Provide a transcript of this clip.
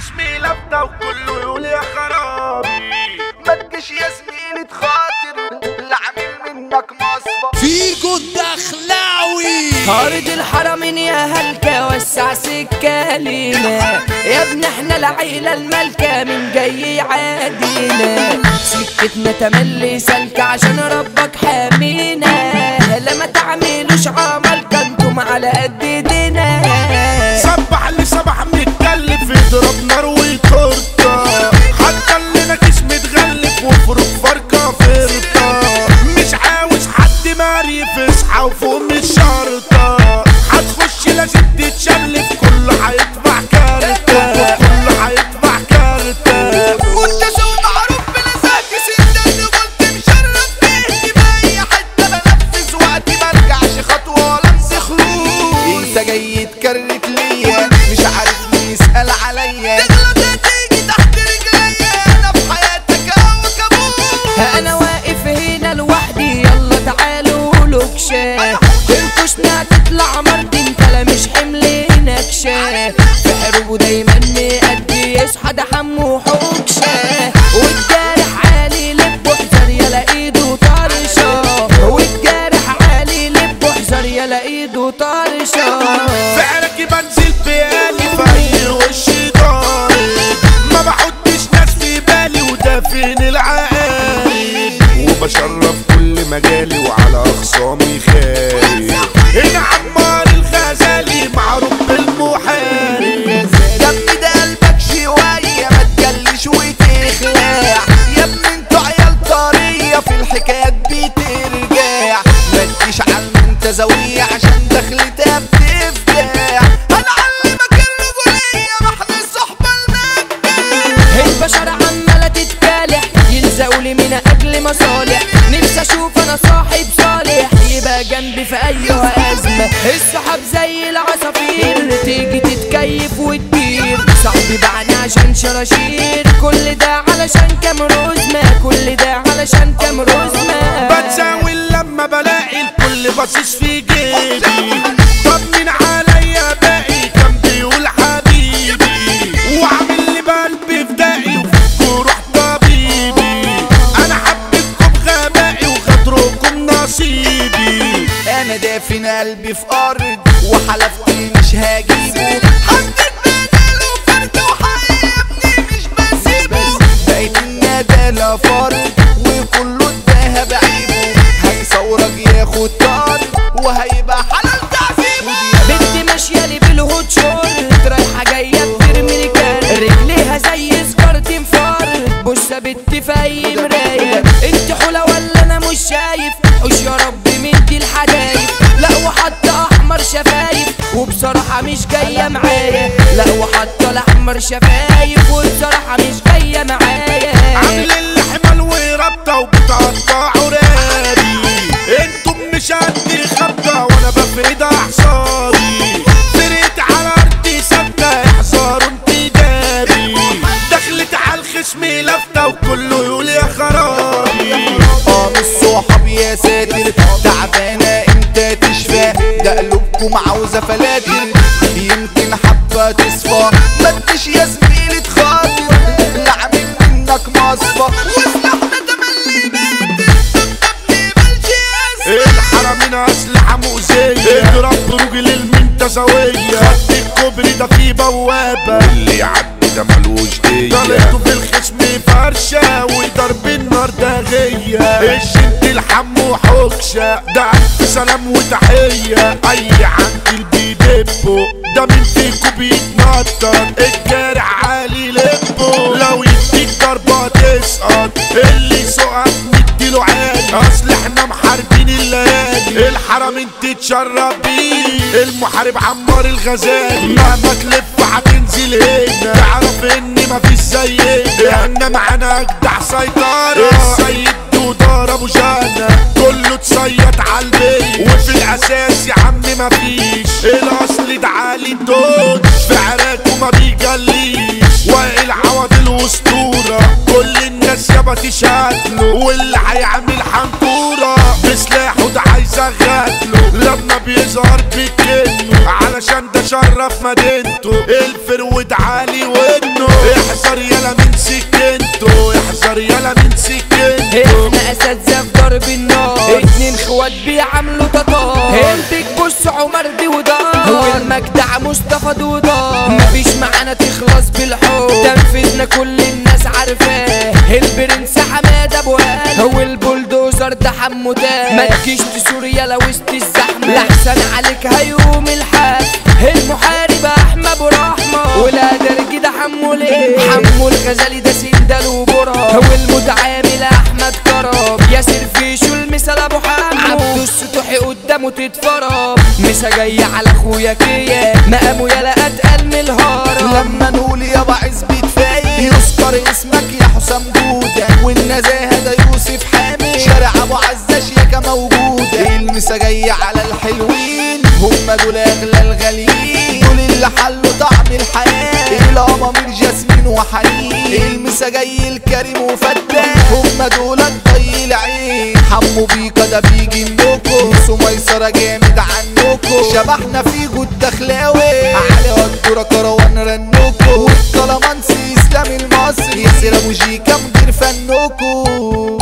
خصمي لفتة وكله يقول يا خرابي. ما تجيش يا زميلي تخاطر اللي عامل منك مصفى. فيكو الدخلاوي أرض الحرمين يا هلكة وسع سكة لينا يا ابن احنا العيلة الملكة من جاي يعادينا. سكتنا تملي سلكة عشان ربك حامينا. لما تعملوش عمل كنتم على قد ايدينا. سبح اللي سبح متكلف يضرب نار ويطرطة. حتى اللي ناكس متغلف وفرق فرقة فرطة. مش عاوز حد معرف اصحى وفوق من الشرطة. هتخش لازم تتشلف كله هيدفع كارتة. كله هيدفع كارتة. وانت شو معروف بلساك انت اللي قلت مشرف بيه. بأي حتة بنفذ وقتي مرجعش خطوة ولا امسك خلوص. انت جاي تكرت ليا مش عارف مين يسأل عليا. تغلط هتيجي تحت رجليا انا في حياتك هوا كابوس. انا واقف هنا لوحدي يلا تعالوا لوكشة. الكشنة تطلع مرض انت لا مش حملنا كشة. في حروبه دايما مأدي يصحى ده حمو حوكشة. والجارح عالي لبه احذر يلا ايده طرشة. والجارح عالي لبه احذر يلا ايده طرشة. فعلك بنزل بيالي في اي وش ضارب. ما بحطش ناس في بالي وده فين العقارب. وبشرف كل مجالي وعلى اخصامي خارج. هنا عمار الغزالي معروف بالمحارب. جنبي ده قلبك شوية ما تجلش وتخلع. يا ابني انتوا عيال طرية في الحكايات بترجع. ما تجيش عالمنتزوية عشان دخلتها بتفجع. هنعلمك الرجولية محل الصحبة المجدة. البشر عمالة تتكالح يلزقوا لي من اجل مصالح. نفسي اشوف انا صاحب صالح يبقى جنبي في اي ازمة. الصحاب زي العصافير تيجي تتكيف وتطير. صاحبي باعني عشان شراشير كل ده علشان كام رزمة. كل ده علشان كام رزمة. بتزاول لما بلاقي الكل باصص في جيبي. طمن عليا باقي كان بيقول حبيبي. وعامل لي بقلبي فدائي وروح طبيبي. انا حبيتكم غبائي وغدركم نصيبي. انا دافن قلبي في ارض وحلفتي مش هجيبه. حطيت بداله فرد وحيبني مش بسيبه. بقيت الندالة فرد وكله الدهب عيبه. هيصورك ياخد طار وهيبقى حلال تعذيبه. بنتي ماشية لي بالهوت شورت رايحة جاية بترمي الكارت. رجليها زي سكارت انفارت. بص يا بنتي في اي مراية. انت حولة ولا انا مش شايف. حوش يا رب من دي الحدايف. لا وحط احمر شفايف وبصراحة مش جاية معايا. لا وحط الاحمر شفايف وبصراحة مش جاية معايا. عامل اللي حمل وربطة وبتقطعوا رابي. انتم مش قد خبطة وانا بفرد احصاري. فرقت على ارضي ثابتة احذروا انتدابي. دخلت على الخصم لفتة وكله يقول يا خرابي. مش صحاب يا ساتر تعبانة انت تشفى. ده قلوبكم عاوزة فلاتر يمكن حبة تصفى. ما تجيش يا زميلي تخاطر اللي عامل منك مصفى. وسلاحنا تملي الحرمين اسلحة مؤذية. اضرب رجل المنتزوية. خد الكوبري ده فيه بوابة اللي يعدي ده ملوش دية. طلعته في الخصم فرشة وضرب النار ده غية. الشنت الحمو حكشة ده ألف سلام وتحية. أي عنتل بيدبه ده من فيكو بيتنطر. الجارح عالي لبه لو يديك ضربة تسقط. اللي سقط نديله عالي. أصل احنا محاربين الليالي. الحرم انت تشرب بيه. المحارب عمار الغزالي. مهما تلف هتنزل هنا. تعرف ان مفيش زينا. احنا معانا اجدع سيطرة. السيد دودار ابو جانا كله تصيط عالبي. وفي الاساس يا عم مفيش. الاصل ده عالي الدود في عراك وما بيجليش. وائل عوض الاسطورة كل الناس يابا تشهد له. واللي هيعمل حنطورة بسلاحه ده عايز بيشغله لما بيظهر بكنه علشان ده شرف مدينته الفرود عالي ودنه احذر يلا من سكنته احذر يلا من سكنته احنا اساتذة في ضرب النار اتنين خوات بيعملوا تطار البيك بص عمر دي ودار والمجدع مصطفى دودار مفيش معانا تخلص بالحب تنفذنا كل الناس عارفاه البرنس حماد ابو قال والبولدوزر ده حمو تاه ما تجيش تسور يلا وسط الزحمه لحسن عليك هيقوم الحال المحارب احمد ابو رحمه والادرج ده حمو ليه حمو الغزالي ده سندال وبرا والمتعامل احمد كرم ياسر فيشو المثال ابو حمو عبدو السطوحي قدامه تتفرج مسا جاي على اخويا كيا مقامه يلا اتقل من الهرم لما نقول يابا عزبة فايق يذكر اسمك يا حسام جودة والنزاهة ده يوسف حامد شارع ابو عزة شياكة موجودة المسا جاي على الحلوين هم دول اغلى الغاليين دول اللي حلوا طعم الحياة الامامير جاسمين وحنين المسا جاي الكريم وفتاح هم دول الضي العين حمو بيكا ده بيجي منكم سميسرة جامد عنكم شبحنا في جود دخلاوي علي قدورة كروان رنكم والكلامانسي اسلام المصري ياسر ابو جيكا مدير فنكم